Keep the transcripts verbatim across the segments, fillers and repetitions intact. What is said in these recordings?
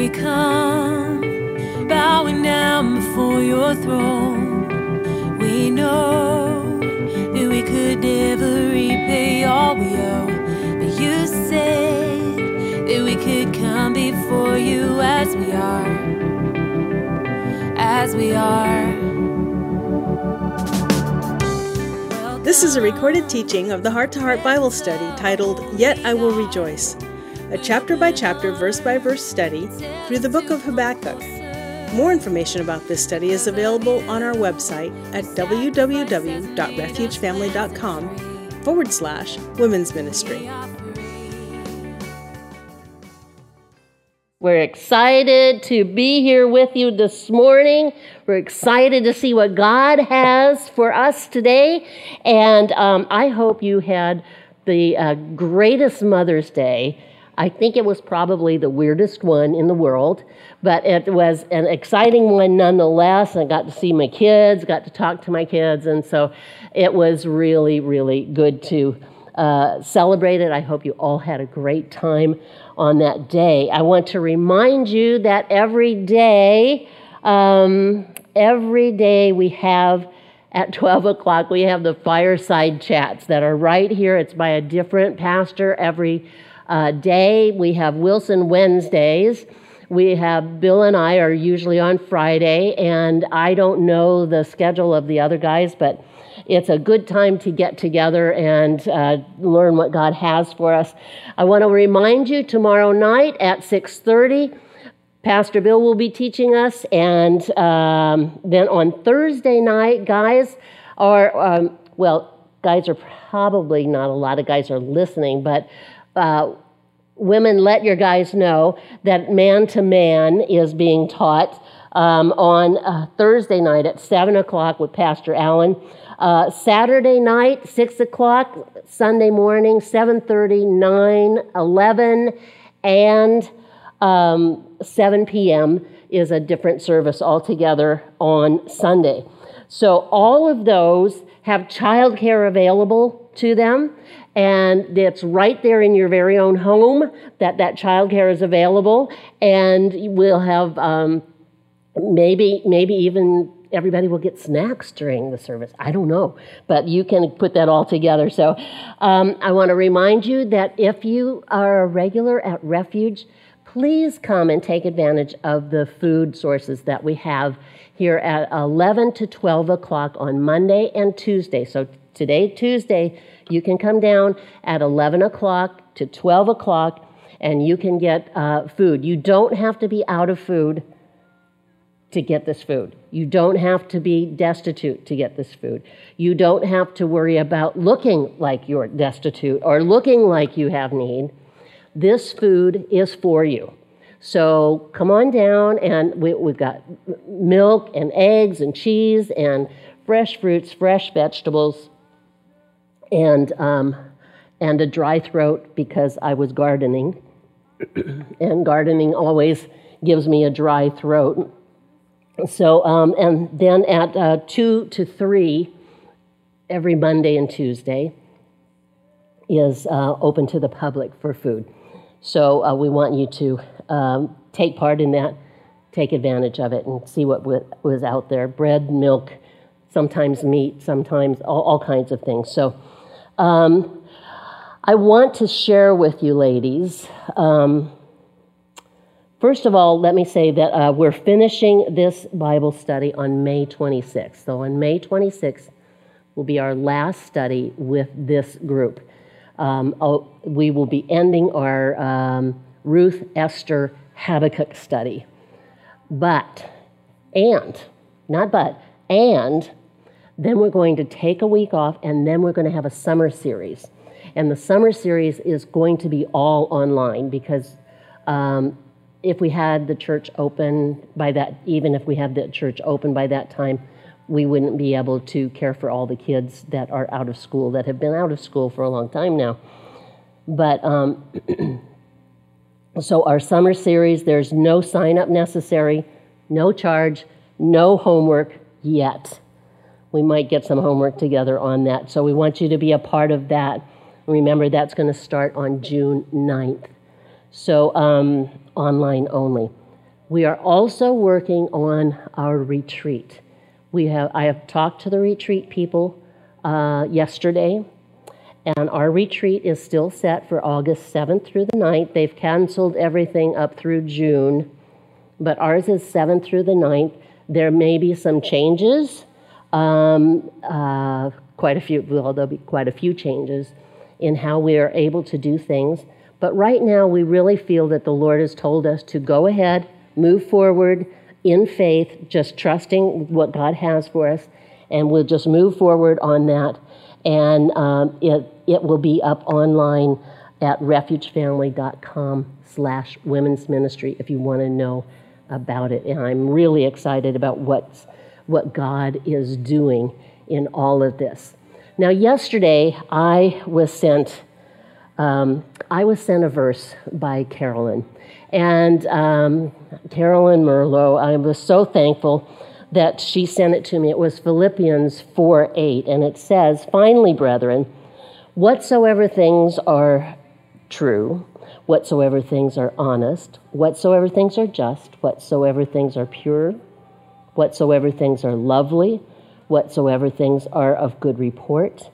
we come, bowing down before your throne. We know that we could never repay all we owe, but you said that we could come before you as we are, as we are. This is a recorded teaching of the Heart to Heart Bible Study titled, Yet I Will Rejoice, a chapter-by-chapter, verse-by-verse study through the book of Habakkuk. More information about this study is available on our website at www.refugefamily.com forward slash women's ministry. We're excited to be here with you this morning. We're excited to see what God has for us today. And um, I hope you had the uh, greatest Mother's Day. I think it was probably the weirdest one in the world, but it was an exciting one nonetheless. I got to see my kids, got to talk to my kids, and so it was really, really good to uh, celebrate it. I hope you all had a great time on that day. I want to remind you that every day, um, every day we have at twelve o'clock, we have the fireside chats that are right here. It's by a different pastor every uh, day. We have Wilson Wednesdays. We have Bill and I are usually on Friday, and I don't know the schedule of the other guys, but it's a good time to get together and uh, learn what God has for us. I want to remind you, tomorrow night at six thirty, Pastor Bill will be teaching us, and um, then on Thursday night, guys are, um, well, guys are probably not a lot of guys are listening, but uh, women, let your guys know that Man to Man is being taught um, on uh, Thursday night at seven o'clock with Pastor Allen. Uh, Saturday night, six o'clock, Sunday morning, seven thirty, nine, eleven, and um, seven p.m. is a different service altogether on Sunday. So all of those have childcare available to them, and it's right there in your very own home that that childcare is available, and we'll have um, maybe maybe even everybody will get snacks during the service. I don't know, but you can put that all together. So um, I want to remind you that if you are a regular at Refuge, please come and take advantage of the food sources that we have here at eleven to twelve o'clock on Monday and Tuesday. So today, Tuesday, you can come down at eleven o'clock to twelve o'clock, and you can get uh, food. You don't have to be out of food to get this food. You don't have to be destitute to get this food. You don't have to worry about looking like you're destitute or looking like you have need. This food is for you. So come on down, and we, we've got milk and eggs and cheese and fresh fruits, fresh vegetables, and um, and a dry throat because I was gardening, and gardening always gives me a dry throat. So, um, and then at uh, two to three, every Monday and Tuesday, is uh, open to the public for food. So uh, we want you to um, take part in that, take advantage of it, and see what w- was out there. Bread, milk, sometimes meat, sometimes all, all kinds of things. So um, I want to share with you, ladies, um, first of all, let me say that uh, we're finishing this Bible study on May twenty-sixth. So on May twenty-sixth will be our last study with this group. Um, oh, we will be ending our um, Ruth, Esther, Habakkuk study. But, and, not but, and, then we're going to take a week off, and then we're going to have a summer series. And the summer series is going to be all online because um, if we had the church open by that, even if we had the church open by that time, we wouldn't be able to care for all the kids that are out of school, that have been out of school for a long time now. But, um, so our summer series, there's no sign-up necessary, no charge, no homework yet. We might get some homework together on that. So we want you to be a part of that. Remember, that's going to start on June ninth. So um, online only. We are also working on our retreat. We have I have talked to the retreat people uh, yesterday, and our retreat is still set for August seventh through the ninth. They've canceled everything up through June, but ours is seventh through the ninth. There may be some changes, um, uh, quite a few, well, there'll be quite a few changes in how we are able to do things. But right now, we really feel that the Lord has told us to go ahead, move forward in faith, just trusting what God has for us, and we'll just move forward on that. And um, it it will be up online at refugefamily.com slash women's ministry if you want to know about it. And I'm really excited about what's, what God is doing in all of this. Now, yesterday, I was sent um, I was sent a verse by Carolyn. And um, Carolyn Merlot, I was so thankful that she sent it to me. It was Philippians four eight, and it says, "Finally, brethren, whatsoever things are true, whatsoever things are honest, whatsoever things are just, whatsoever things are pure, whatsoever things are lovely, whatsoever things are of good report,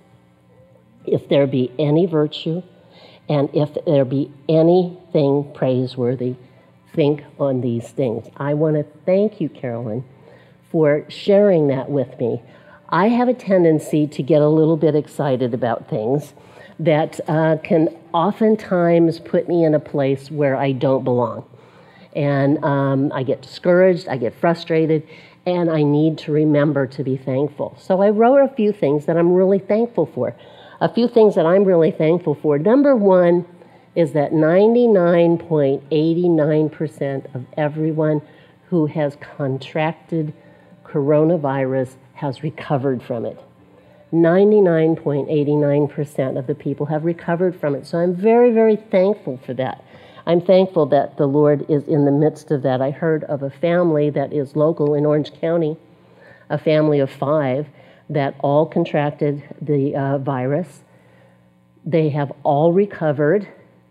if there be any virtue, and if there be anything praiseworthy, think on these things." I want to thank you, Carolyn, for sharing that with me. I have a tendency to get a little bit excited about things that uh, can oftentimes put me in a place where I don't belong. And um, I get discouraged, I get frustrated, and I need to remember to be thankful. So I wrote a few things that I'm really thankful for. A few things that I'm really thankful for. Number one is that ninety-nine point eight nine percent of everyone who has contracted coronavirus has recovered from it. ninety-nine point eight nine percent of the people have recovered from it. So I'm very, very thankful for that. I'm thankful that the Lord is in the midst of that. I heard of a family that is local in Orange County, a family of five, that all contracted the uh, virus. They have all recovered.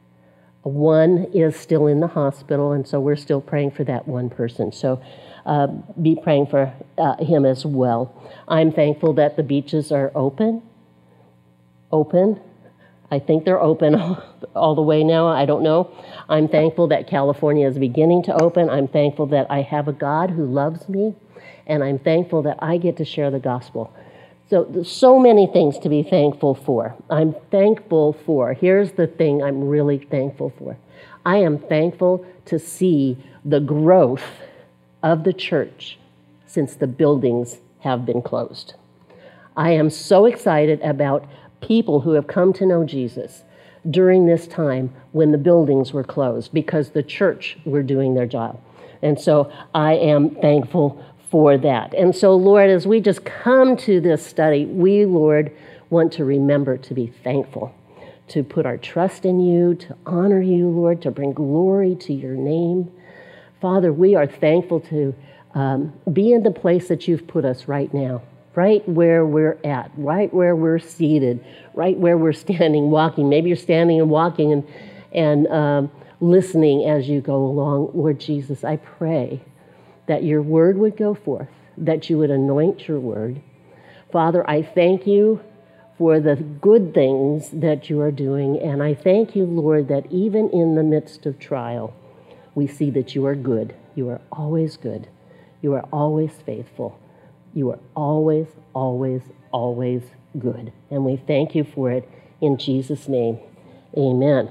One is still in the hospital, and so we're still praying for that one person. So uh, be praying for uh, him as well. I'm thankful that the beaches are open. Open. I think they're open all, all the way now. I don't know. I'm thankful that California is beginning to open. I'm thankful that I have a God who loves me, and I'm thankful that I get to share the gospel. So there's so many things to be thankful for. I'm thankful for, here's the thing I'm really thankful for. I am thankful to see the growth of the church since the buildings have been closed. I am so excited about people who have come to know Jesus during this time when the buildings were closed because the church were doing their job. And so I am thankful for that. And so, Lord, as we just come to this study, we, Lord, want to remember to be thankful, to put our trust in you, to honor you, Lord, to bring glory to your name. Father, we are thankful to um, be in the place that you've put us right now, right where we're at, right where we're seated, right where we're standing, walking. Maybe you're standing and walking and, and um, listening as you go along. Lord Jesus, I pray that your word would go forth, that you would anoint your word. Father, I thank you for the good things that you are doing, and I thank you, Lord, that even in the midst of trial, we see that you are good. You are always good. You are always faithful. You are always, always, always good. And we thank you for it in Jesus' name. Amen.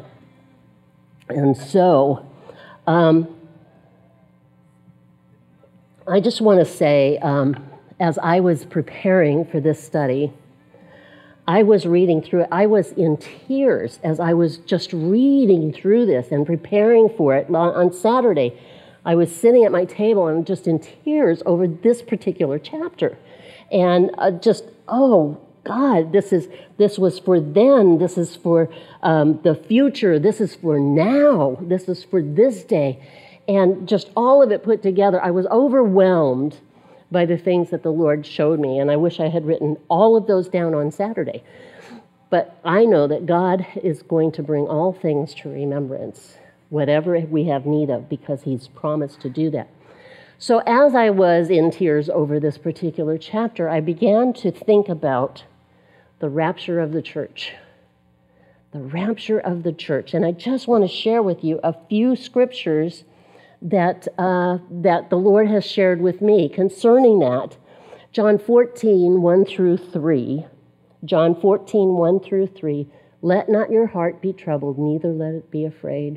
And so, um, I just want to say, um, as I was preparing for this study, I was reading through it. I was in tears as I was just reading through this and preparing for it. On Saturday, I was sitting at my table and just in tears over this particular chapter. And uh, just, oh, God, this is this was for then. This is for um, the future. This is for now. This is for this day. And just all of it put together, I was overwhelmed by the things that the Lord showed me. And I wish I had written all of those down on Saturday. But I know that God is going to bring all things to remembrance whatever we have need of, because he's promised to do that. So as I was in tears over this particular chapter, I began to think about the rapture of the church. The rapture of the church. And I just want to share with you a few scriptures that uh, that the Lord has shared with me concerning that. John fourteen, one through three. John fourteen, one through three. Let not your heart be troubled, neither let it be afraid.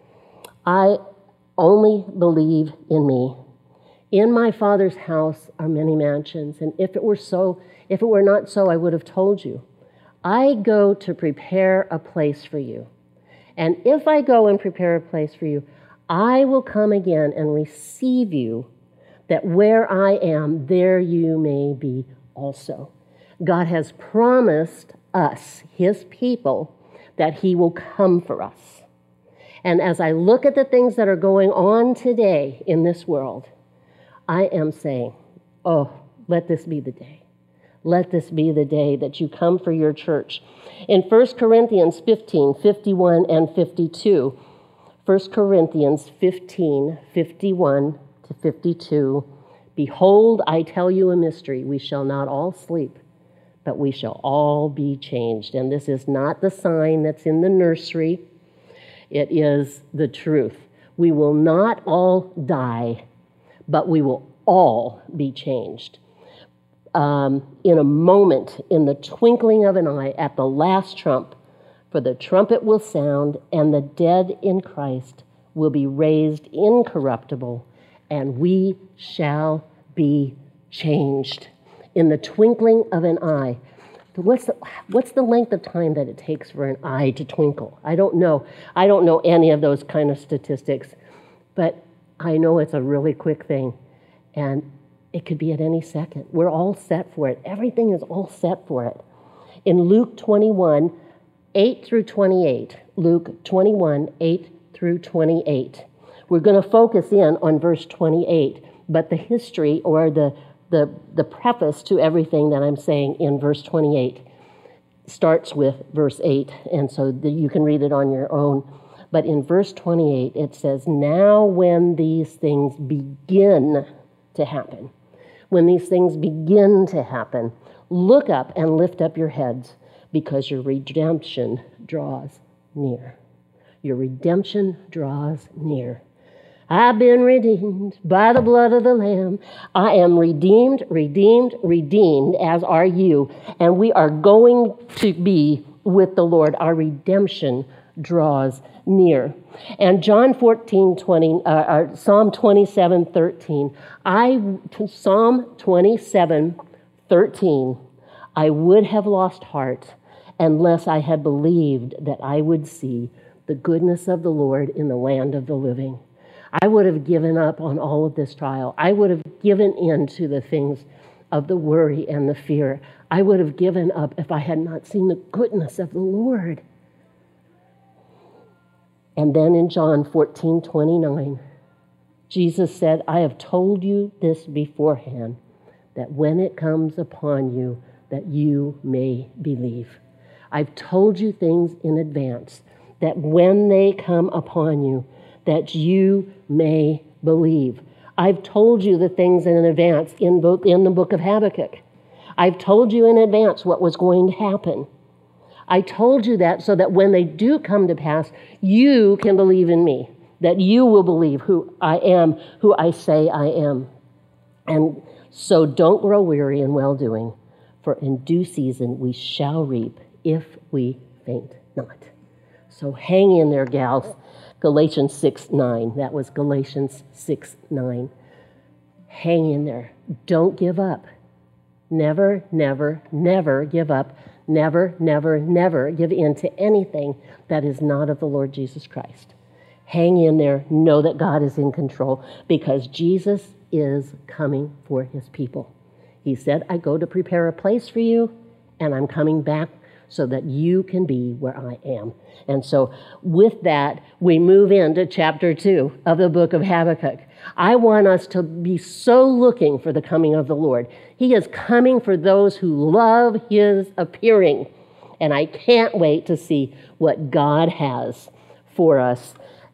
I only believe in me. In my Father's house are many mansions, and if it were so, if it were not so, I would have told you. I go to prepare a place for you. And if I go and prepare a place for you, I will come again and receive you, that where I am, there you may be also. God has promised us, his people, that he will come for us. And as I look at the things that are going on today in this world, I am saying, oh, let this be the day. Let this be the day that you come for your church. In First Corinthians fifteen, fifty-one and fifty-two, First Corinthians fifteen, fifty-one to fifty-two, behold, I tell you a mystery. We shall not all sleep, but we shall all be changed. And this is not the sign that's in the nursery. It is the truth. We will not all die, but we will all be changed. Um, in a moment, in the twinkling of an eye, at the last trump, for the trumpet will sound, and the dead in Christ will be raised incorruptible, and we shall be changed. In the twinkling of an eye. What's the, what's the length of time that it takes for an eye to twinkle? I don't know. I don't know any of those kind of statistics, but I know it's a really quick thing, and it could be at any second. We're all set for it. Everything is all set for it. In Luke twenty-one, eight through twenty-eight, Luke twenty-one, eight through twenty-eight. We're going to focus in on verse twenty-eight, but the history or the, the, the preface to everything that I'm saying in verse twenty-eight starts with verse eight, and so the, you can read it on your own. But in verse twenty-eight, it says, now when these things begin to happen, when these things begin to happen, look up and lift up your heads, because your redemption draws near. Your redemption draws near. I've been redeemed by the blood of the Lamb. I am redeemed, redeemed, redeemed, as are you. And we are going to be with the Lord. Our redemption draws near. And John fourteen, twenty, uh, uh, Psalm twenty-seven, thirteen. I, Psalm twenty-seven, thirteen. I would have lost heart unless I had believed that I would see the goodness of the Lord in the land of the living. I would have given up on all of this trial. I would have given in to the things of the worry and the fear. I would have given up if I had not seen the goodness of the Lord. And then in John fourteen, twenty-nine, Jesus said, I have told you this beforehand, that when it comes upon you, that you may believe. I've told you things in advance, that when they come upon you, that you may believe. I've told you the things in advance in, both, in the book of Habakkuk. I've told you in advance what was going to happen. I told you that so that when they do come to pass, you can believe in me, that you will believe who I am, who I say I am. And so don't grow weary in well-doing, for in due season we shall reap if we faint not. So hang in there, gals. Galatians six nine. That was Galatians six nine. Hang in there. Don't give up. Never, never, never give up. Never, never, never give in to anything that is not of the Lord Jesus Christ. Hang in there. Know that God is in control, because Jesus is coming for his people. He said, I go to prepare a place for you, and I'm coming back so that you can be where I am. And so with that, we move into chapter two of the book of Habakkuk. I want us to be so looking for the coming of the Lord. He is coming for those who love his appearing. And I can't wait to see what God has for us.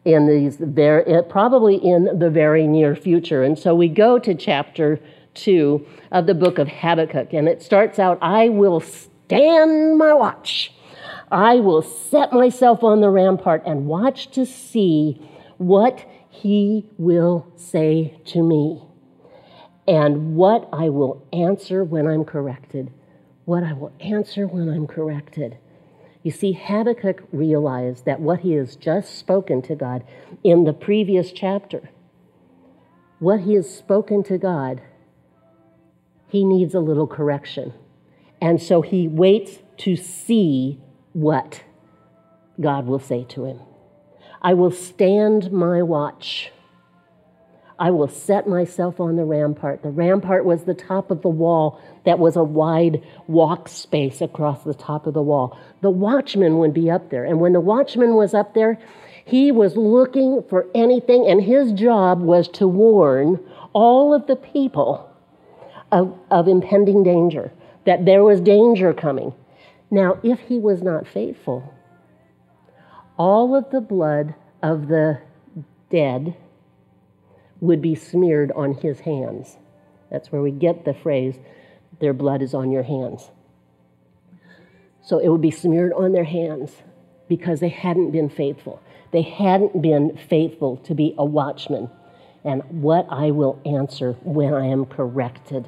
in these very, probably in the very near future. And so we go to chapter two of the book of Habakkuk, and it starts out, I will stand my watch. I will set myself on the rampart and watch to see what he will say to me and what I will answer when I'm corrected. What I will answer when I'm corrected. You see, Habakkuk realized that what he has just spoken to God in the previous chapter, what he has spoken to God, he needs a little correction. And so he waits to see what God will say to him. I will stand my watch. I will set myself on the rampart. The rampart was the top of the wall that was a wide walk space across the top of the wall. The watchman would be up there. And when the watchman was up there, he was looking for anything, and his job was to warn all of the people of, of impending danger, that there was danger coming. Now, if he was not faithful, all of the blood of the dead would be smeared on his hands. That's where we get the phrase, their blood is on your hands. So it would be smeared on their hands because they hadn't been faithful. They hadn't been faithful to be a watchman. And what I will answer when I am corrected.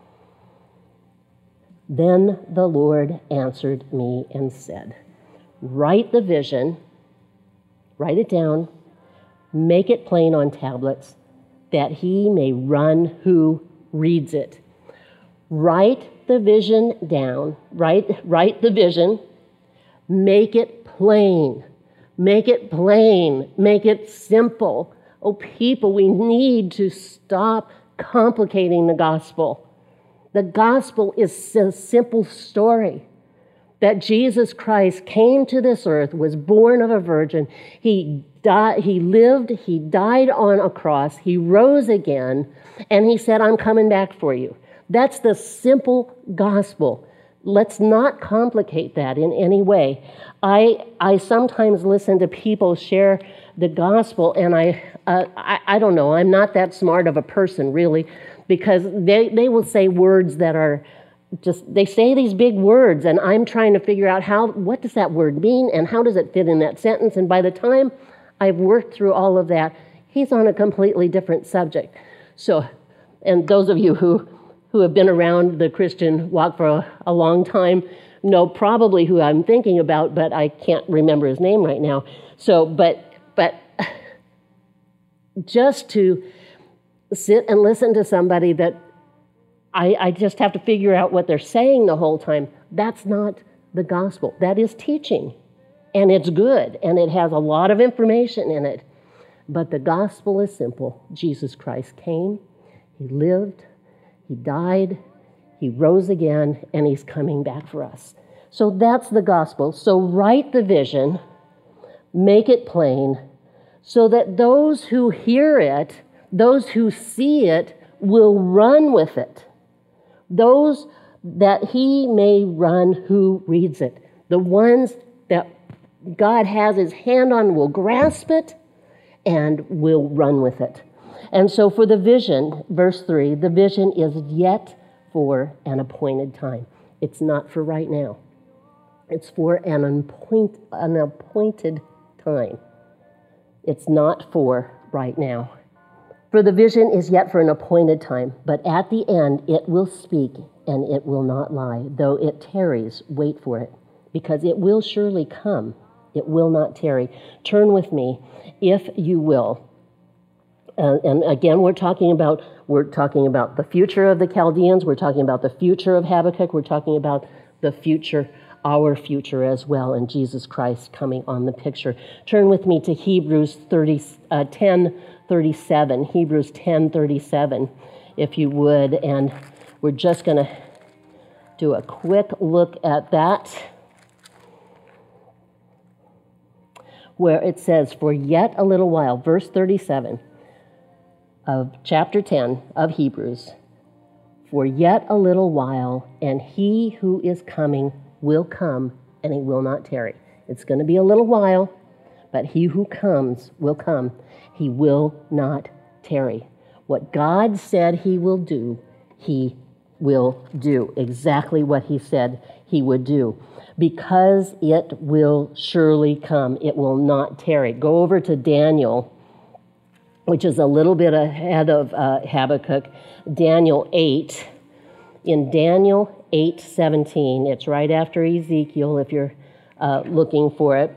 Then the Lord answered me and said, write the vision, write it down, make it plain on tablets, that he may run who reads it. Write the vision down, write, write the vision, make it plain, make it plain, make it simple. Oh, people, we need to stop complicating the gospel. The gospel is a simple story that Jesus Christ came to this earth, was born of a virgin. He died, he lived, he died on a cross, he rose again, and he said, I'm coming back for you. That's the simple gospel. Let's not complicate that in any way. I I sometimes listen to people share the gospel, and I, uh, I, I don't know, I'm not that smart of a person, really, because they, they will say words that are just, they say these big words, and I'm trying to figure out how, what does that word mean, and how does it fit in that sentence, and by the time I've worked through all of that, he's on a completely different subject. So, and those of you who, who have been around the Christian walk for a, a long time know probably who I'm thinking about, but I can't remember his name right now. So, but, but just to sit and listen to somebody that I, I just have to figure out what they're saying the whole time, that's not the gospel. That is teaching, and it's good, and it has a lot of information in it. But the gospel is simple. Jesus Christ came, he lived, he died, he rose again, and he's coming back for us. So that's the gospel. So write the vision, make it plain, so that those who hear it, those who see it, will run with it. Those that he may run who reads it. The ones that God has his hand on will grasp it and will run with it. And so for the vision, verse three, the vision is yet for an appointed time. It's not for right now. It's for an, appoint, an appointed time. It's not for right now. For the vision is yet for an appointed time, but at the end it will speak and it will not lie. Though it tarries, wait for it, because it will surely come. It will not tarry. Turn with me, if you will. Uh, and again, we're talking about we're talking about the future of the Chaldeans. We're talking about the future of Habakkuk. We're talking about the future, our future as well, and Jesus Christ coming on the picture. Turn with me to Hebrews thirty, uh, ten thirty-seven. Hebrews ten thirty-seven, if you would. And we're just going to do a quick look at that, where it says, for yet a little while, verse thirty-seven of chapter ten of Hebrews, for yet a little while, and he who is coming will come, and he will not tarry. It's going to be a little while, but he who comes will come. He will not tarry. What God said he will do, he will do. Exactly what he said he would do. Because it will surely come. It will not tarry. Go over to Daniel, which is a little bit ahead of uh, Habakkuk. Daniel eight. In Daniel eight seventeen, it's right after Ezekiel if you're uh, looking for it.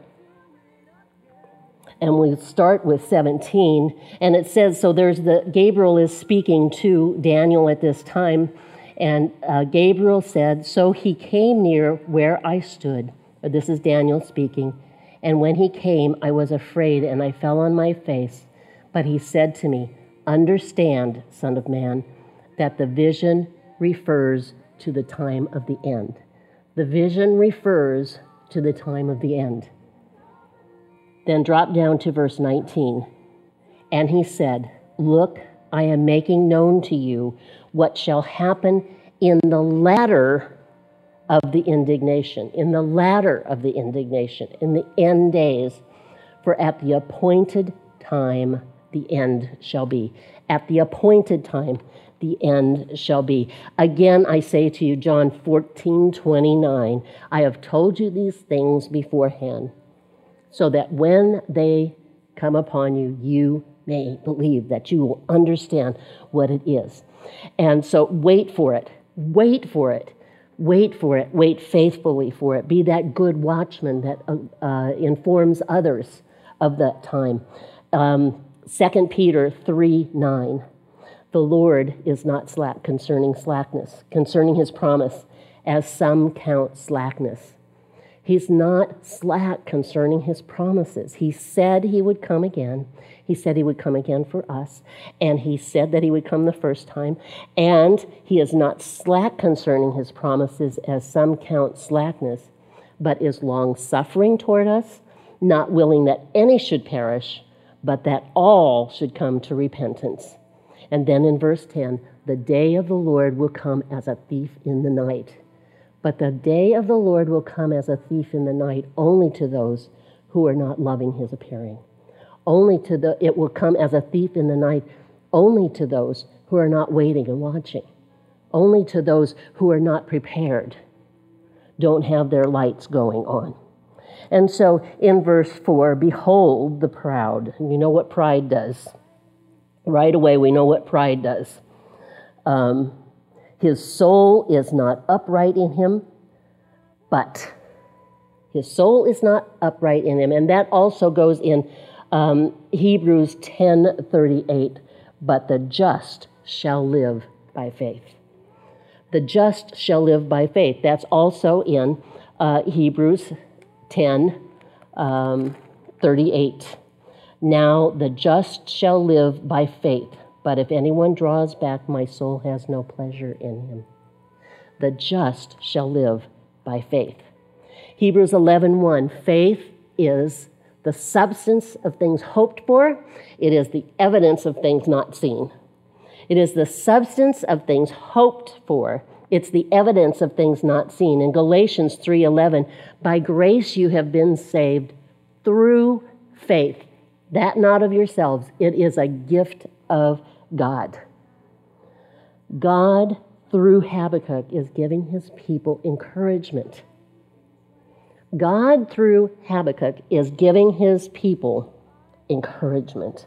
And we start with seventeen, and it says, so there's the, Gabriel is speaking to Daniel at this time, and uh, Gabriel said, so he came near where I stood. This is Daniel speaking. And when he came, I was afraid, and I fell on my face. But he said to me, understand, son of man, that the vision refers to the time of the end. The vision refers to the time of the end. Then drop down to verse nineteen. And he said, look, I am making known to you what shall happen in the latter of the indignation, in the latter of the indignation, in the end days. For at the appointed time, the end shall be. At the appointed time, the end shall be. Again, I say to you, John fourteen twenty-nine, I have told you these things beforehand, so that when they come upon you, you may believe, that you will understand what it is. And so wait for it, wait for it, wait for it, wait faithfully for it. Be that good watchman that uh, uh, informs others of that time. Um, Second Peter three nine, the Lord is not slack concerning slackness, concerning his promise, as some count slackness. He's not slack concerning his promises. He said he would come again. He said he would come again for us. And he said that he would come the first time. And he is not slack concerning his promises, as some count slackness, but is long-suffering toward us, not willing that any should perish, but that all should come to repentance. And then in verse ten, the day of the Lord will come as a thief in the night. But the day of the Lord will come as a thief in the night only to those who are not loving his appearing. Only to the, it will come as a thief in the night only to those who are not waiting and watching. Only to those who are not prepared, don't have their lights going on. And so in verse four, behold the proud. And you know what pride does. Right away we know what pride does. Um, His soul is not upright in him, but his soul is not upright in him. And that also goes in um, Hebrews ten thirty-eight. But the just shall live by faith. The just shall live by faith. That's also in uh, Hebrews ten thirty-eight. Now the just shall live by faith. But if anyone draws back, my soul has no pleasure in him. The just shall live by faith. Hebrews eleven one, faith is the substance of things hoped for. It is the evidence of things not seen. It is the substance of things hoped for. It's the evidence of things not seen. In Galatians three eleven, by grace you have been saved through faith. That not of yourselves. It is a gift of God. God, through Habakkuk, is giving his people encouragement. God, through Habakkuk, is giving his people encouragement.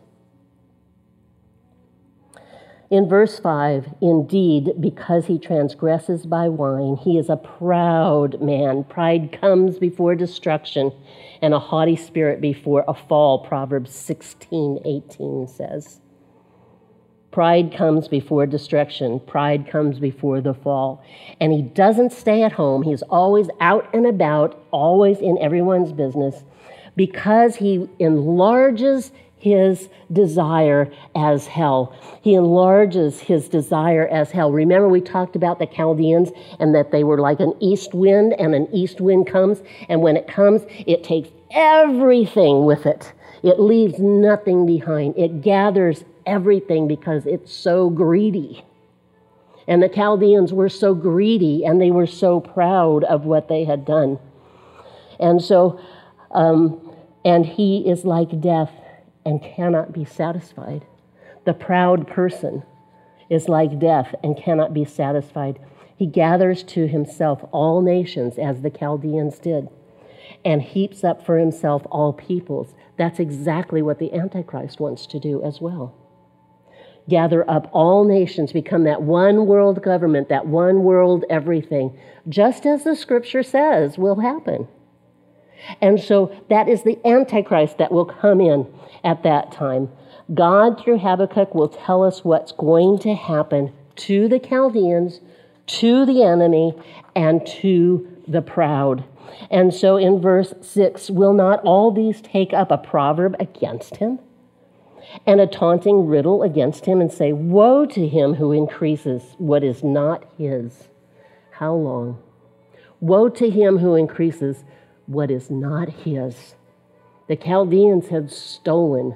In verse five, indeed, because he transgresses by wine, he is a proud man. Pride comes before destruction, and a haughty spirit before a fall, Proverbs sixteen eighteen says. Pride comes before destruction. Pride comes before the fall. And he doesn't stay at home. He's always out and about, always in everyone's business, because he enlarges his desire as hell. He enlarges his desire as hell. Remember, we talked about the Chaldeans and that they were like an east wind, and an east wind comes, and when it comes, it takes everything with it. It leaves nothing behind. It gathers everything because it's so greedy. And the Chaldeans were so greedy, and they were so proud of what they had done. And so, um, and he is like death and cannot be satisfied. The proud person is like death and cannot be satisfied. He gathers to himself all nations, as the Chaldeans did, and heaps up for himself all peoples. That's exactly what the Antichrist wants to do as well. Gather up all nations, become that one world government, that one world everything, just as the scripture says will happen. And so that is the Antichrist that will come in at that time. God, through Habakkuk, will tell us what's going to happen to the Chaldeans, to the enemy, and to the proud. And so in verse six, will not all these take up a proverb against him, and a taunting riddle against him, and say, woe to him who increases what is not his? How long? Woe to him who increases what is not his. The Chaldeans had stolen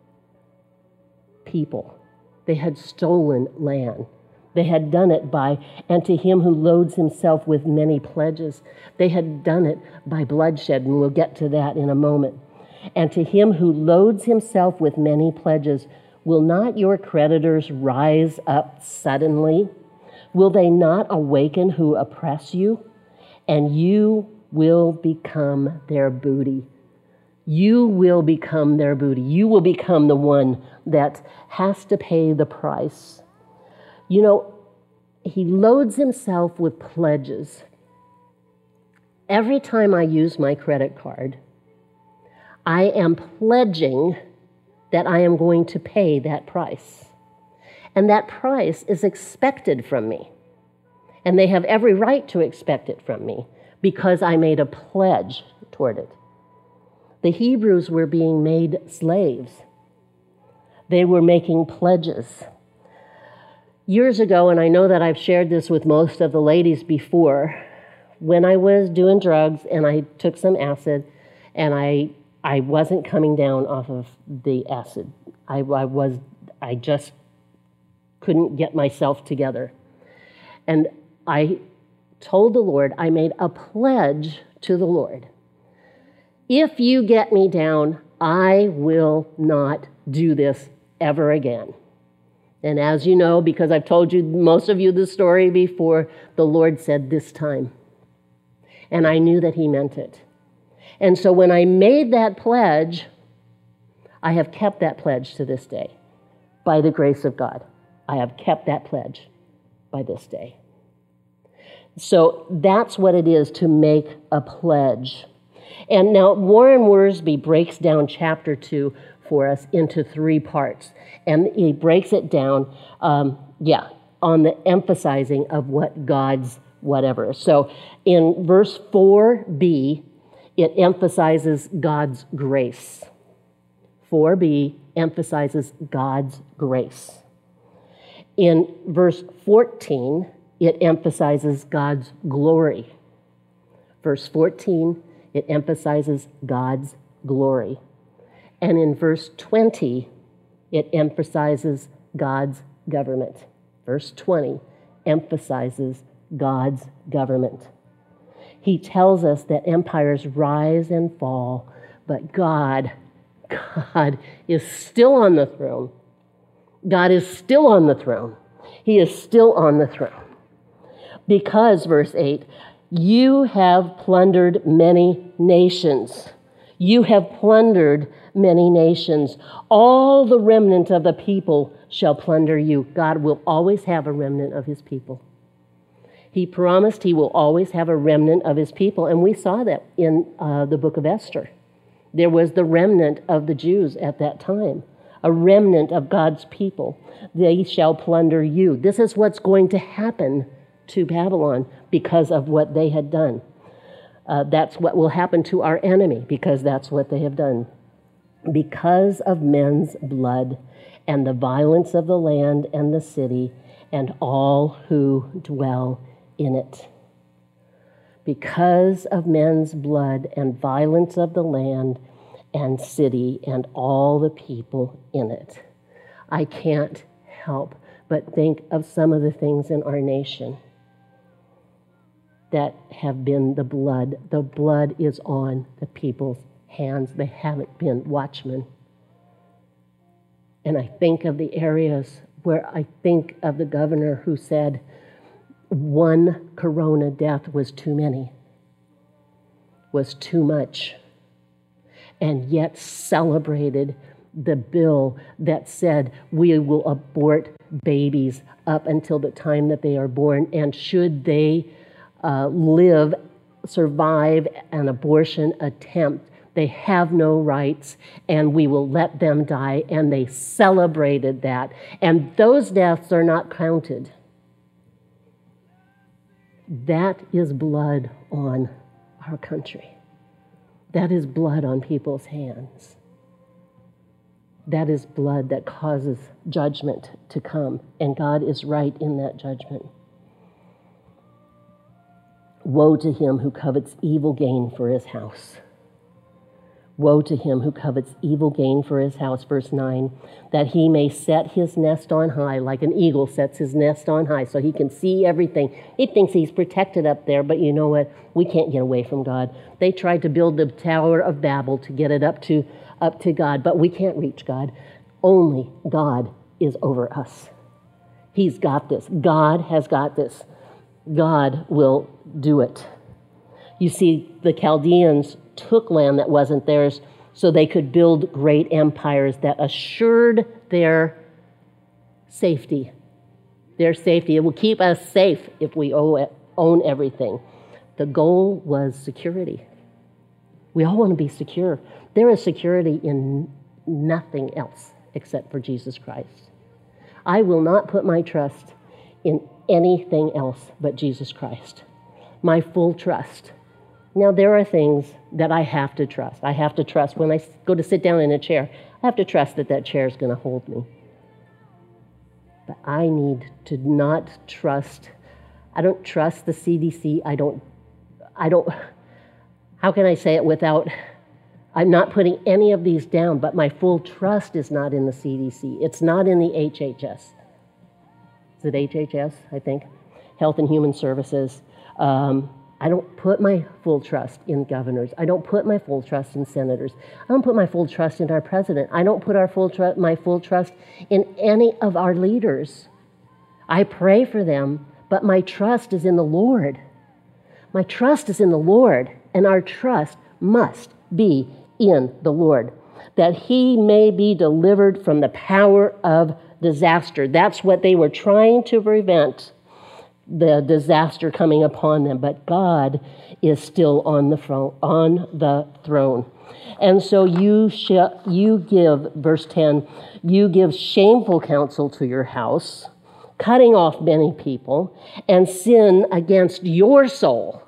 people. They had stolen land. They had done it by, and to him who loads himself with many pledges. They had done it by bloodshed, and we'll get to that in a moment. And to him who loads himself with many pledges, will not your creditors rise up suddenly? Will they not awaken who oppress you? And you will become their booty. You will become their booty. You will become the one that has to pay the price. You know, he loads himself with pledges. Every time I use my credit card, I am pledging that I am going to pay that price. And that price is expected from me. And they have every right to expect it from me because I made a pledge toward it. The Hebrews were being made slaves. They were making pledges. Years ago, and I know that I've shared this with most of the ladies before, when I was doing drugs and I took some acid and I I wasn't coming down off of the acid. I, I was I just couldn't get myself together. And I told the Lord, I made a pledge to the Lord. If you get me down, I will not do this ever again. And as you know, because I've told you, most of you, the story before, the Lord said this time. And I knew that he meant it. And so when I made that pledge, I have kept that pledge to this day. By the grace of God, I have kept that pledge by this day. So that's what it is to make a pledge. And now Warren Wiersbe breaks down chapter two for us into three parts. And he breaks it down, um, yeah, on the emphasizing of what God's whatever. So in verse four b, it emphasizes God's grace. four b emphasizes God's grace. In verse fourteen, it emphasizes God's glory. Verse fourteen, it emphasizes God's glory. And in verse twenty, it emphasizes God's government. Verse twenty emphasizes God's government. He tells us that empires rise and fall, but God, God is still on the throne. God is still on the throne. He is still on the throne. Because, verse eight, you have plundered many nations. You have plundered many nations. All the remnant of the people shall plunder you. God will always have a remnant of his people. He promised he will always have a remnant of his people, and we saw that in uh, the book of Esther. There was the remnant of the Jews at that time, a remnant of God's people. They shall plunder you. This is what's going to happen to Babylon because of what they had done. Uh, that's what will happen to our enemy because that's what they have done. Because of men's blood and the violence of the land and the city and all who dwell in it. Because of men's blood and violence of the land and city and all the people in it. I can't help but think of some of the things in our nation that have been the blood. The blood is on the people's hands. They haven't been watchmen. And I think of the areas where I think of the governor who said one corona death was too many, was too much, and yet celebrated the bill that said we will abort babies up until the time that they are born, and should they uh, live, survive an abortion attempt, they have no rights, and we will let them die. And they celebrated that. And those deaths are not counted. That is blood on our country. That is blood on people's hands. That is blood that causes judgment to come. And God is right in that judgment. Woe to him who covets evil gain for his house. Woe to him who covets evil gain for his house, verse nine, that he may set his nest on high, like an eagle sets his nest on high, so he can see everything. He thinks he's protected up there, but you know what? We can't get away from God. They tried to build the Tower of Babel to get it up to, up to God, but we can't reach God. Only God is over us. He's got this. God has got this. God will do it. You see, the Chaldeans took land that wasn't theirs so they could build great empires that assured their safety. Their safety. It will keep us safe if we own everything. The goal was security. We all want to be secure. There is security in nothing else except for Jesus Christ. I will not put my trust in anything else but Jesus Christ. My full trust. Now, there are things that I have to trust. I have to trust when I go to sit down in a chair. I have to trust that that chair is going to hold me. But I need to not trust. I don't trust the C D C. I don't, I don't, how can I say it without, I'm not putting any of these down, but my full trust is not in the C D C. It's not in the H H S. Is it H H S, I think? Health and Human Services. Um, I don't put my full trust in governors. I don't put my full trust in senators. I don't put my full trust in our president. I don't put our full tr- my full trust in any of our leaders. I pray for them, but my trust is in the Lord. My trust is in the Lord, and our trust must be in the Lord, that he may be delivered from the power of disaster. That's what they were trying to prevent, the disaster coming upon them, but God is still on the throne, on the throne. And so you shall, you give, verse ten, you give shameful counsel to your house, cutting off many people, and sin against your soul.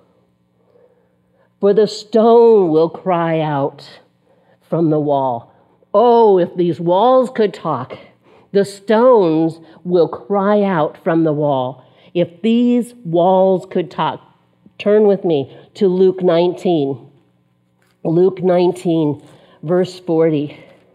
For the stone will cry out from the wall. Oh, if these walls could talk, the stones will cry out from the wall. If these walls could talk. Turn with me to Luke nineteen. Luke nineteen, verse forty.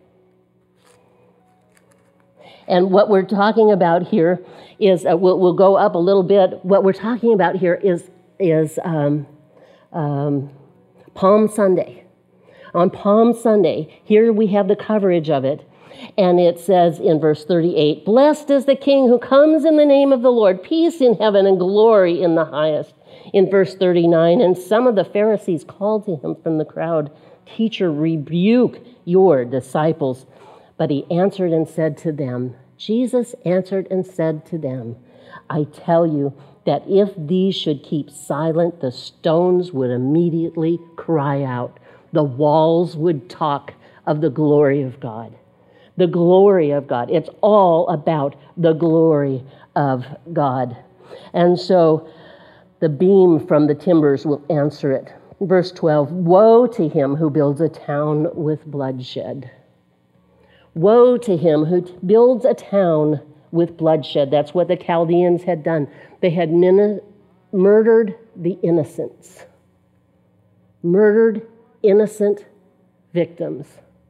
And what we're talking about here is, uh, we'll, we'll go up a little bit. What we're talking about here is, is um, um, Palm Sunday. On Palm Sunday, here we have the coverage of it. And it says in verse thirty-eight, blessed is the King who comes in the name of the Lord, peace in heaven and glory in the highest. In verse thirty-nine, and some of the Pharisees called to him from the crowd, teacher, rebuke your disciples. But he answered and said to them, Jesus answered and said to them, I tell you that if these should keep silent, the stones would immediately cry out. The walls would talk of the glory of God. The glory of God. It's all about the glory of God. And so the beam from the timbers will answer it. Verse twelve, woe to him who builds a town with bloodshed. Woe to him who t- builds a town with bloodshed. That's what the Chaldeans had done. They had min- murdered the innocents. Murdered innocent victims.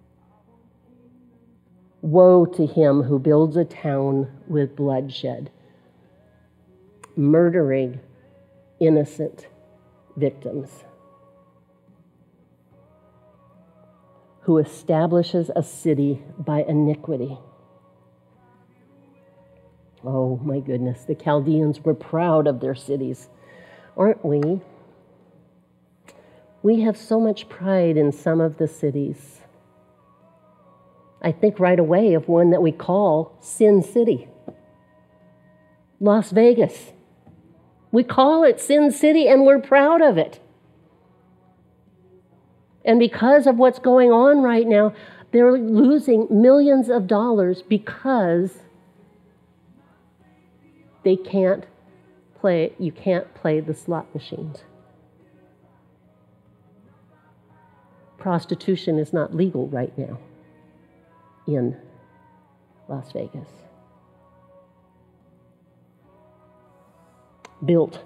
Woe to him who builds a town with bloodshed, murdering innocent victims. who establishes a city by iniquity. Oh my goodness, the Chaldeans were proud of their cities, aren't we? We have so much pride in some of the cities. I think right away of one that we call Sin City, Las Vegas. We call it Sin City and we're proud of it. And because of what's going on right now, they're losing millions of dollars because they can't play, you can't play the slot machines. Prostitution is not legal right now in Las Vegas. Built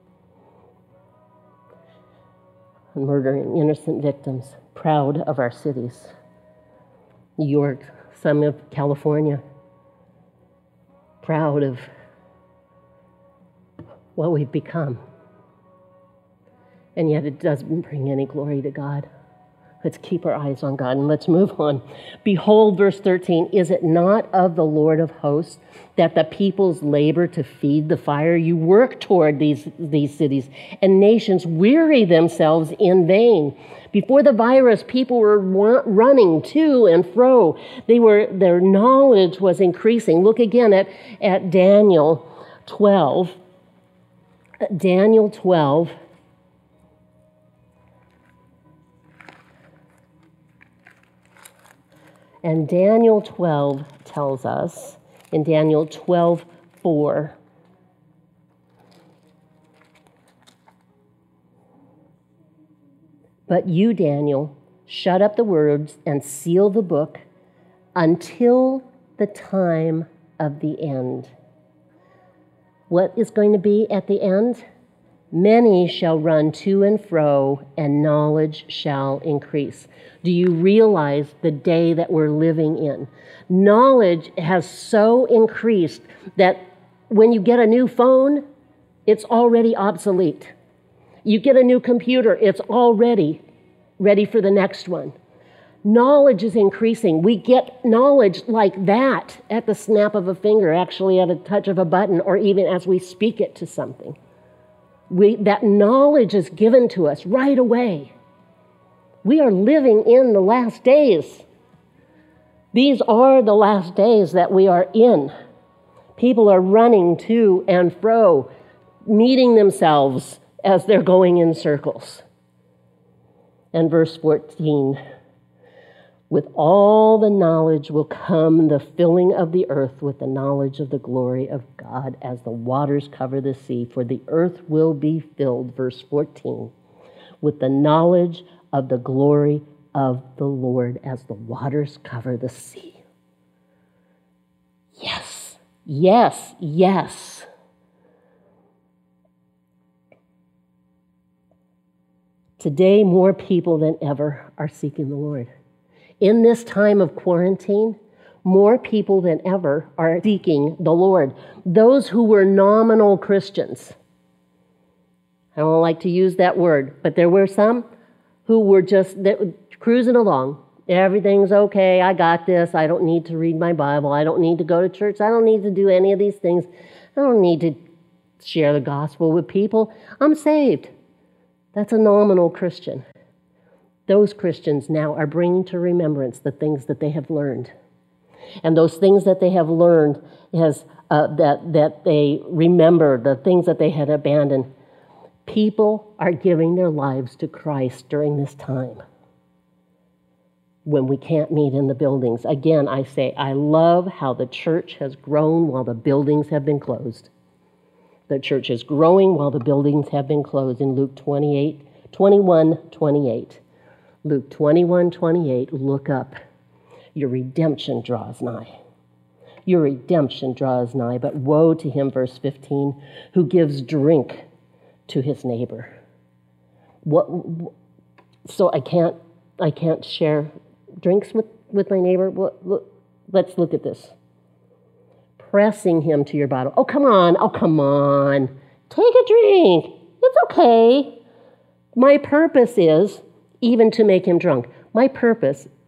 on murdering innocent victims, proud of our cities. New York, some of California, proud of what we've become. And yet it doesn't bring any glory to God. Let's keep our eyes on God and let's move on. Behold, verse thirteen, is it not of the Lord of hosts that the peoples labor to feed the fire? You work toward these, these cities, and nations weary themselves in vain. Before the virus, people were running to and fro. They were, their knowledge was increasing. Look again at, at Daniel twelve. Daniel twelve. And Daniel twelve tells us, in Daniel twelve four, but you, Daniel, shut up the words and seal the book until the time of the end. What is going to be at the end? Many shall run to and fro, and knowledge shall increase. Do you realize the day that we're living in? Knowledge has so increased that when you get a new phone, it's already obsolete. You get a new computer, it's already ready for the next one. Knowledge is increasing. We get knowledge like that at the snap of a finger, actually at a touch of a button, or even as we speak it to something. We, that knowledge is given to us right away. We are living in the last days. These are the last days that we are in. People are running to and fro, meeting themselves as they're going in circles. And verse fourteen, with all the knowledge will come the filling of the earth with the knowledge of the glory of God as the waters cover the sea. For the earth will be filled, verse fourteen, with the knowledge of the glory of the Lord as the waters cover the sea. Yes, yes, yes. Today, more people than ever are seeking the Lord. In this time of quarantine, more people than ever are seeking the Lord. Those who were nominal Christians, I don't like to use that word, but there were some who were just cruising along. Everything's okay, I got this, I don't need to read my Bible, I don't need to go to church, I don't need to do any of these things, I don't need to share the gospel with people, I'm saved. That's a nominal Christian. Those Christians now are bringing to remembrance the things that they have learned. And those things that they have learned is uh, that, that they remember, the things that they had abandoned. People are giving their lives to Christ during this time when we can't meet in the buildings. Again, I say, I love how the church has grown while the buildings have been closed. The church is growing while the buildings have been closed in Luke twenty-eight, twenty-one, twenty-eight. Luke twenty-one, twenty-eight, look up. Your redemption draws nigh. Your redemption draws nigh, but woe to him, verse fifteen, who gives drink to his neighbor. What? So I can't, I can't share drinks with, with my neighbor? What, look, let's look at this. Pressing him to your bottle. Oh, come on. Oh, come on. Take a drink. It's okay. My purpose is even to make him drunk. My purpose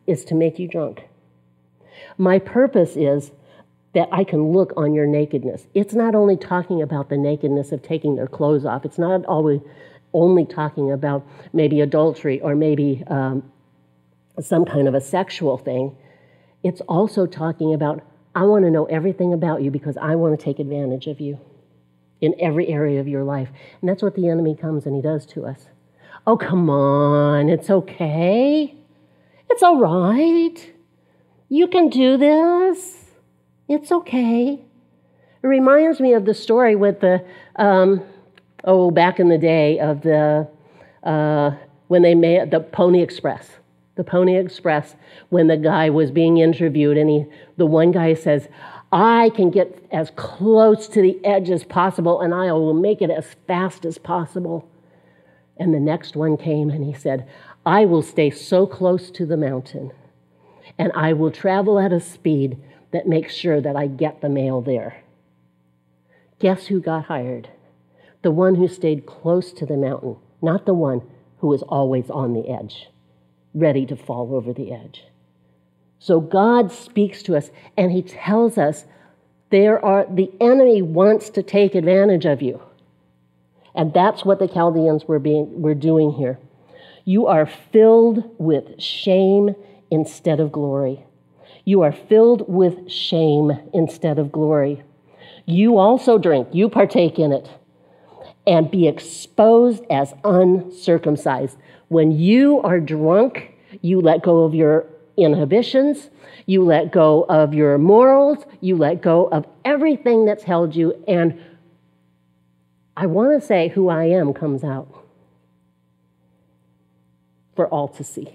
is to make you drunk. My purpose is that I can look on your nakedness. It's not only talking about the nakedness of taking their clothes off. It's not always only talking about maybe adultery or maybe um, some kind of a sexual thing. It's also talking about, I want to know everything about you because I want to take advantage of you in every area of your life. And that's what the enemy comes and he does to us. Oh, come on, it's okay. It's all right. You can do this. It's okay. It reminds me of the story with the, um, oh, back in the day of the, uh, when they made the Pony Express. The Pony Express, when the guy was being interviewed and he, the one guy says, I can get as close to the edge as possible and I will make it as fast as possible. And the next one came and he said, I will stay so close to the mountain and I will travel at a speed that makes sure that I get the mail there. Guess who got hired? The one who stayed close to the mountain, not the one who was always on the edge, ready to fall over the edge. So God speaks to us and he tells us there are the enemy wants to take advantage of you. And that's what the Chaldeans were being were doing here. You are filled with shame instead of glory. You are filled with shame instead of glory. You also drink, you partake in it, and be exposed as uncircumcised. When you are drunk, you let go of your inhibitions, you let go of your morals, you let go of everything that's held you, and I want to say who I am comes out for all to see.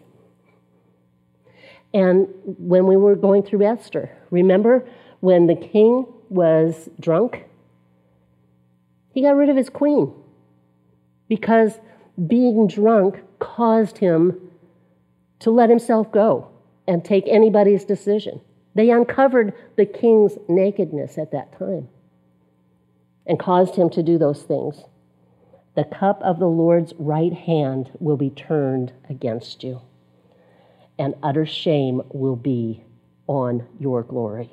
And when we were going through Esther, remember when the king was drunk? He got rid of his queen because being drunk caused him to let himself go and take anybody's decision. They uncovered the king's nakedness at that time and caused him to do those things. The cup of the Lord's right hand will be turned against you, and utter shame will be on your glory.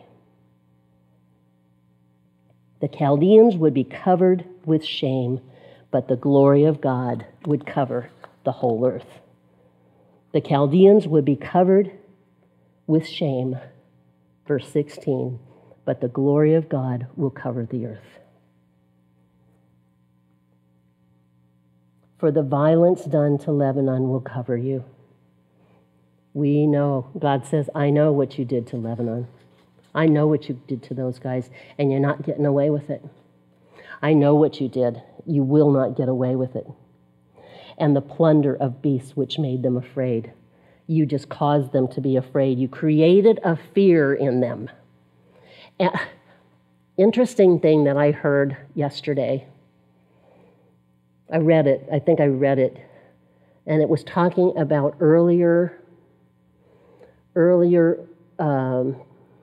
The Chaldeans would be covered with shame, but the glory of God would cover the whole earth. The Chaldeans would be covered with shame, verse sixteen, but the glory of God will cover the earth. For the violence done to Lebanon will cover you. We know, God says, I know what you did to Lebanon. I know what you did to those guys, and you're not getting away with it. I know what you did. You will not get away with it. And the plunder of beasts which made them afraid. You just caused them to be afraid. You created a fear in them. And interesting thing that I heard yesterday. I read it. I think I read it. And it was talking about earlier, earlier, um,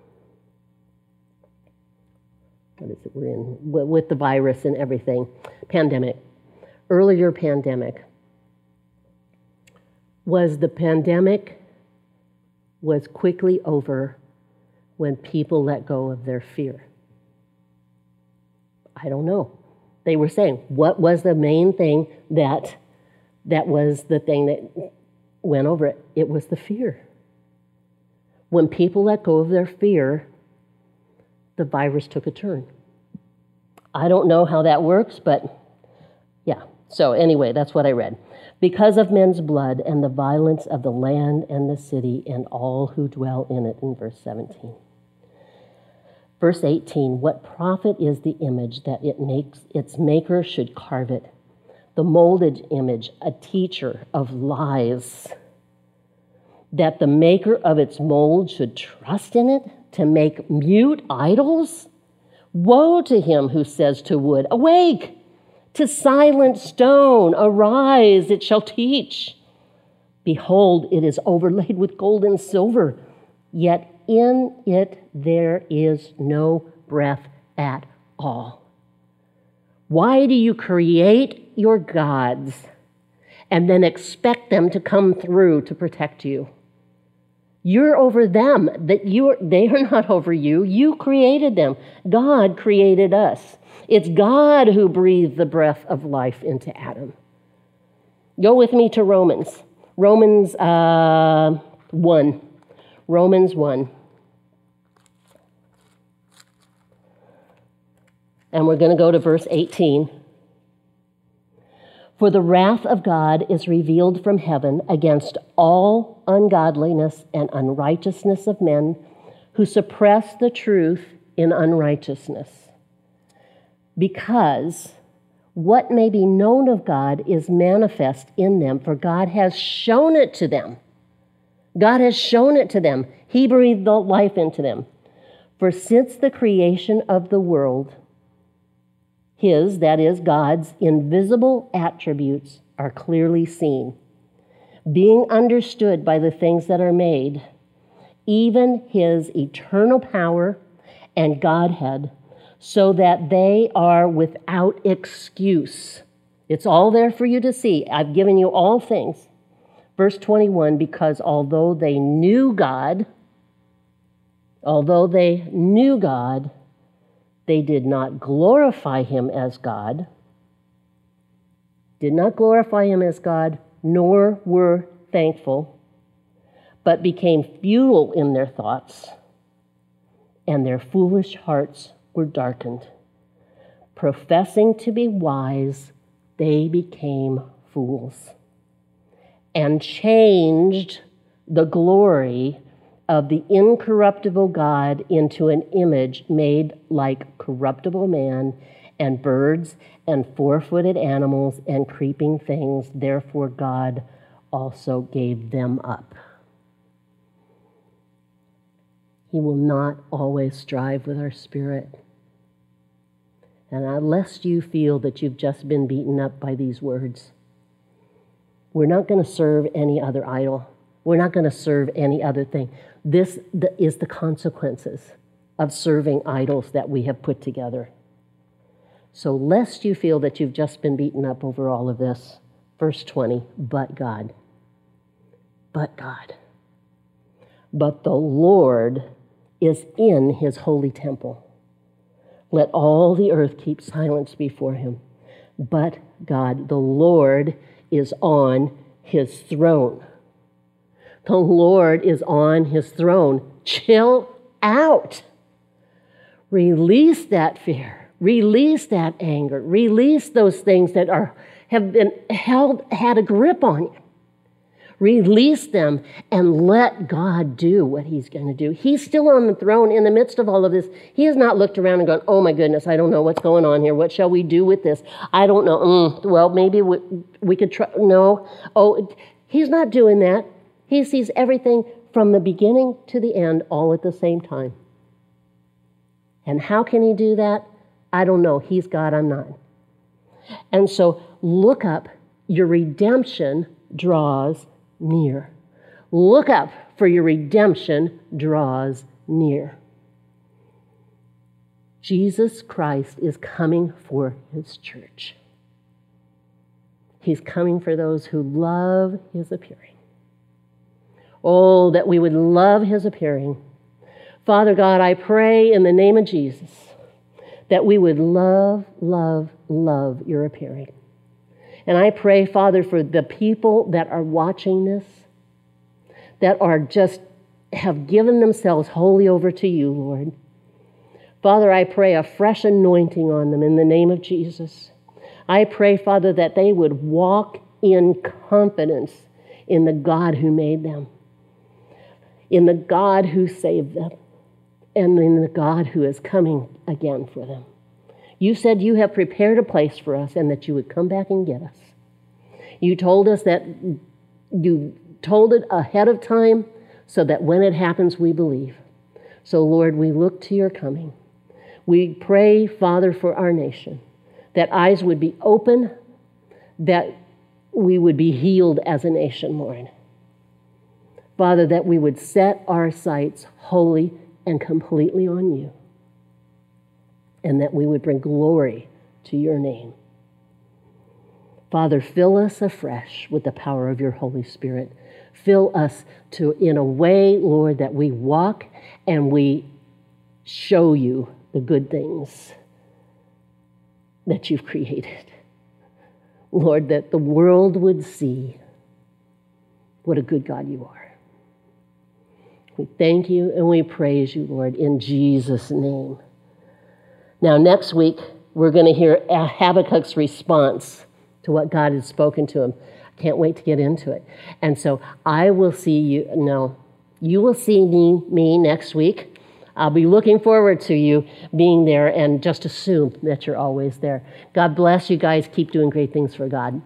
what is it we're in, with the virus and everything, pandemic, earlier pandemic. Was the pandemic was quickly over when people let go of their fear? I don't know. They were saying, what was the main thing that that was the thing that went over it? It was the fear. When people let go of their fear, the virus took a turn. I don't know how that works, but yeah. So anyway, that's what I read. Because of men's blood and the violence of the land and the city and all who dwell in it, in verse seventeen. Verse eighteen, what profit is the image that it makes its maker should carve it? The molded image, a teacher of lies. That the maker of its mold should trust in it to make mute idols? Woe to him who says to wood, awake! To silent stone, arise, it shall teach. Behold, it is overlaid with gold and silver, yet in it there is no breath at all. Why do you create your gods and then expect them to come through to protect you? You're over them. That you are, they are not over you. You created them. God created us. It's God who breathed the breath of life into Adam. Go with me to Romans. Romans uh, one. Romans one. And we're going to go to verse eighteen. For the wrath of God is revealed from heaven against all ungodliness and unrighteousness of men who suppress the truth in unrighteousness. Because what may be known of God is manifest in them, for God has shown it to them. God has shown it to them. He breathed the life into them. For since the creation of the world, His, that is, God's, invisible attributes are clearly seen, being understood by the things that are made, even His eternal power and Godhead, so that they are without excuse. It's all there for you to see. I've given you all things. Verse twenty-one, because although they knew God, although they knew God, they did not glorify Him as God, did not glorify Him as God, nor were thankful, but became futile in their thoughts, and their foolish hearts were darkened. Professing to be wise, they became fools, and changed the glory of the incorruptible God into an image made like corruptible man and birds and four-footed animals and creeping things. Therefore God also gave them up. He will not always strive with our spirit. And lest you feel that you've just been beaten up by these words, we're not going to serve any other idol. We're not going to serve any other thing. This is the consequences of serving idols that we have put together. So lest you feel that you've just been beaten up over all of this, verse twenty, but God. But God. But the Lord is in His holy temple. Let all the earth keep silence before Him. But God, the Lord, is on His throne. The Lord is on His throne. Chill out. Release that fear. Release that anger. Release those things that are have been held, had a grip on you. Release them and let God do what He's going to do. He's still on the throne in the midst of all of this. He has not looked around and gone, oh my goodness, I don't know what's going on here. What shall we do with this? I don't know. Mm, well, maybe we, we could try. No. Oh, He's not doing that. He sees everything from the beginning to the end all at the same time. And how can He do that? I don't know. He's God, I'm not. And so look up. Your redemption draws near. Look up, for your redemption draws near. Jesus Christ is coming for His church. He's coming for those who love His appearing. Oh, that we would love His appearing. Father God, I pray in the name of Jesus that we would love, love, love your appearing. And I pray, Father, for the people that are watching this, that are just, have given themselves wholly over to you, Lord. Father, I pray a fresh anointing on them in the name of Jesus. I pray, Father, that they would walk in confidence in the God who made them, in the God who saved them, and in the God who is coming again for them. You said you have prepared a place for us and that you would come back and get us. You told us that you told it ahead of time so that when it happens, we believe. So, Lord, we look to your coming. We pray, Father, for our nation, that eyes would be open, that we would be healed as a nation, Lord. Father, that we would set our sights wholly and completely on you, and that we would bring glory to your name. Father, fill us afresh with the power of your Holy Spirit. Fill us to in a way, Lord, that we walk and we show you the good things that you've created. Lord, that the world would see what a good God you are. We thank you and we praise you, Lord, in Jesus' name. Now, next week, we're going to hear Habakkuk's response to what God has spoken to him. I can't wait to get into it. And so I will see you, no, you will see me, me next week. I'll be looking forward to you being there, and just assume that you're always there. God bless you guys. Keep doing great things for God.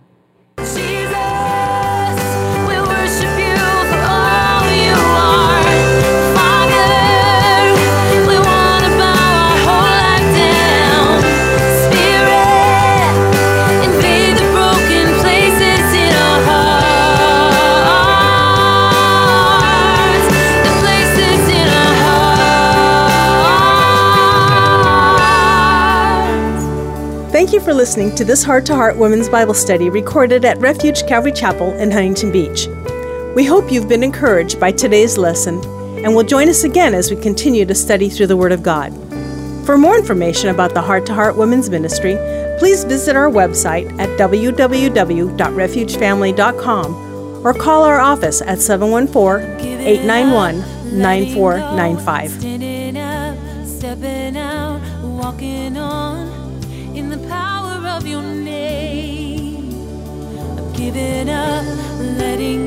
Thank you for listening to this Heart to Heart Women's Bible Study recorded at Refuge Calvary Chapel in Huntington Beach. We hope you've been encouraged by today's lesson and will join us again as we continue to study through the Word of God. For more information about the Heart to Heart Women's Ministry, please visit our website at w w w dot refuge family dot com or call our office at seven one four, eight nine one, nine four nine five. Standing up, stepping out, walking on in the power of your name. I'm giving up, letting